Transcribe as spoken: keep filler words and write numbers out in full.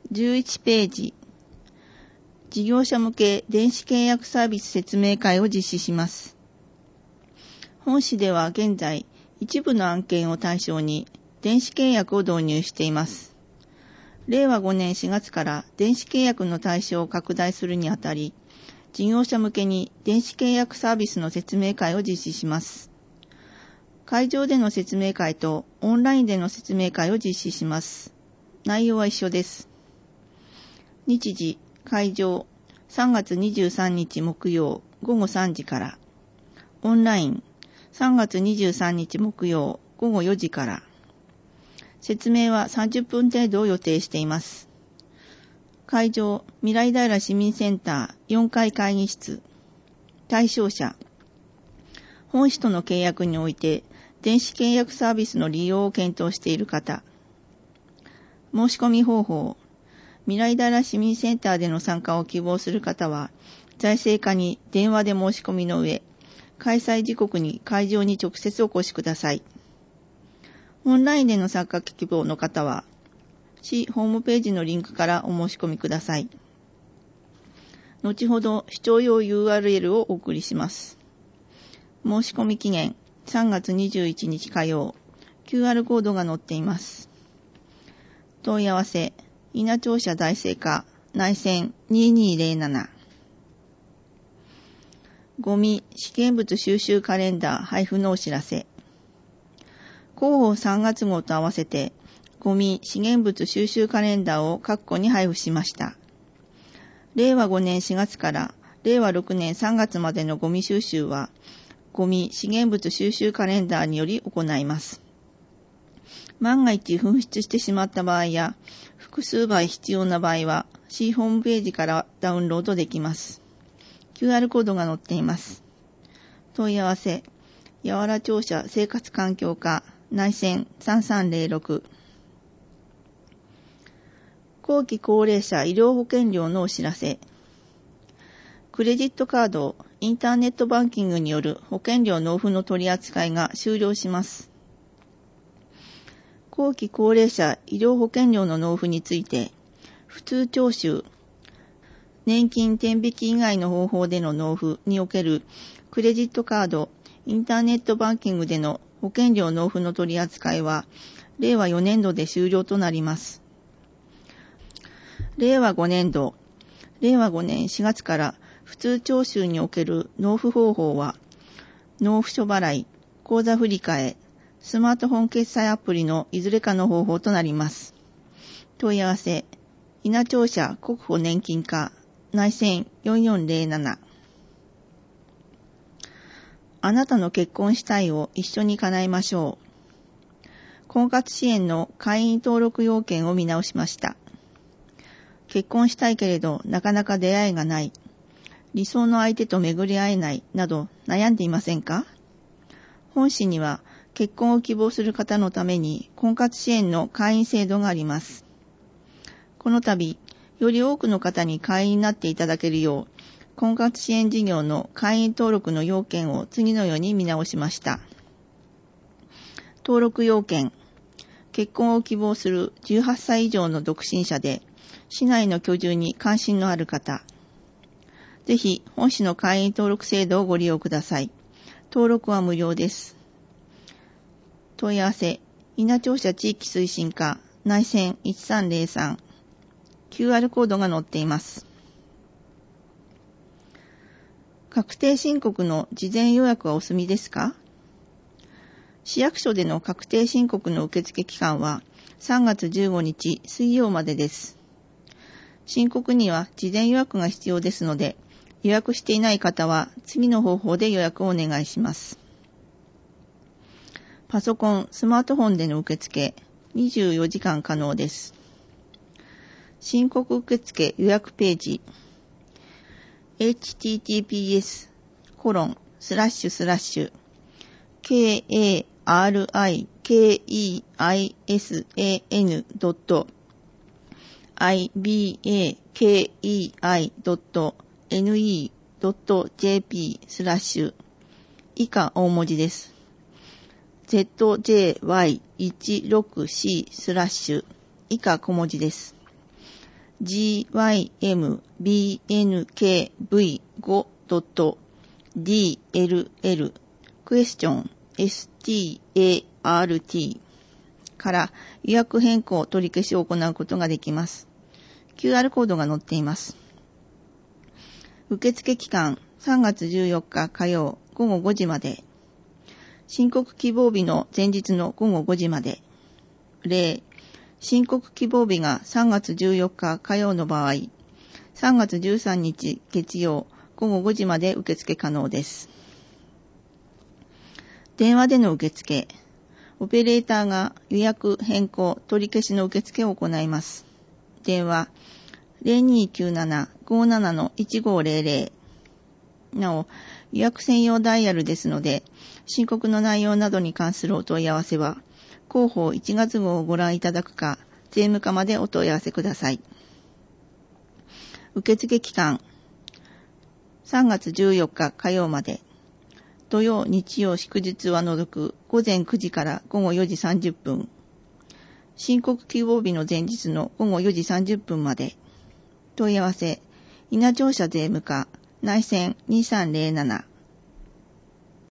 じゅういちページ、事業者向け電子契約サービス説明会を実施します。本市では現在、一部の案件を対象に電子契約を導入しています。れいわごねんしがつから電子契約の対象を拡大するにあたり、事業者向けに電子契約サービスの説明会を実施します。会場での説明会とオンラインでの説明会を実施します。内容は一緒です。日時、会場、さんがつにじゅうさんにち木曜ごごさんじから。オンライン、さんがつにじゅうさんにち木曜ごごよじから。説明はさんじゅっぷん程度を予定しています。会場、未来平市民センターよんかい会議室。対象者、本市との契約において電子契約サービスの利用を検討している方。申し込み方法、未来平市民センターでの参加を希望する方は、財政課に電話で申し込みの上、開催時刻に会場に直接お越しください。オンラインでの参加希望の方は、市ホームページのリンクからお申し込みください。後ほど視聴用 ユーアールエル をお送りします。申し込み期限さんがつにじゅういちにち火曜、キューアール コードが載っています。問い合わせ、稲庁舎財政課内線ににぜろなな。ゴミ試験物収集カレンダー配布のお知らせ。広報さんがつ号と合わせて、ゴミ資源物収集カレンダーを各個に配布しました。れいわごねんしがつかられいわろくねんさんがつまでのゴミ収集は、ゴミ資源物収集カレンダーにより行います。万が一紛失してしまった場合や、複数倍必要な場合は、市ホームページからダウンロードできます。キューアール コードが載っています。問い合わせ、八原庁舎生活環境課内線さんさんぜろろく。後期高齢者医療保険料のお知らせ。クレジットカード、インターネットバンキングによる保険料納付の取り扱いが終了します。後期高齢者医療保険料の納付について、普通徴収、年金天引き以外の方法での納付におけるクレジットカード、インターネットバンキングでの保険料納付の取り扱いは、れいわよねんどで終了となります。れいわごねんど、れいわごねんしがつから普通徴収における納付方法は、納付書払い、口座振替、スマートフォン決済アプリのいずれかの方法となります。問い合わせ、稲庁舎国保年金課内線よんよんぜろなな。あなたの結婚したいを一緒に叶えましょう。婚活支援の会員登録要件を見直しました。結婚したいけれどなかなか出会いがない、理想の相手と巡り会えないなど悩んでいませんか？本市には結婚を希望する方のために婚活支援の会員制度があります。この度、より多くの方に会員になっていただけるよう、婚活支援事業の会員登録の要件を次のように見直しました。登録要件、結婚を希望するじゅうはっさい以上の独身者で、市内の居住に関心のある方。ぜひ、本市の会員登録制度をご利用ください。登録は無料です。問い合わせ、稲庁舎地域推進課内線いちさんぜろさん。キューアール コードが載っています。確定申告の事前予約はお済みですか？市役所での確定申告の受付期間はさんがつじゅうごにち水曜までです。申告には事前予約が必要ですので、予約していない方は次の方法で予約をお願いします。パソコン、スマートフォンでの受付、にじゅうよじかん可能です。申告受付予約ページ、エイチティーティーピーエスコロンスラッシュスラッシュ ケーエーアールアイケーイーアイエスエーエヌ ドット アイビーエーケーイーアイ ドット エヌイー ドット ジェーピー スラッシュ以下大文字です。ゼットジェーワイいちろくよん スラッシュ以下小文字です。 ジーワイエムビーエヌケーブイごドットディーエルエル クエスチョン エスティーエーアールティー から予約変更取り消しを行うことができます。キューアール コードが載っています。受付期間さんがつじゅうよっか火曜ごごごじまで。申告希望日の前日のごごごじまで。例、申告希望日がさんがつじゅうよっか火曜の場合、さんがつじゅうさんにち月曜ごごごじまで受付可能です。電話での受付。オペレーターが予約変更取り消しの受付を行います。電話ゼロにーきゅうなな ごーなな のいちごーゼロゼロ。なお、予約専用ダイヤルですので、申告の内容などに関するお問い合わせは、広報いちがつ号をご覧いただくか、税務課までお問い合わせください。受付期間、さんがつじゅうよっか火曜まで、土曜、日曜、祝日は除くごぜんくじからごごよじさんじゅっぷん、申告希望日の前日のごごよじさんじゅっぷんまで、問い合わせ、稲庁舎税務課、内線にさんゼロなな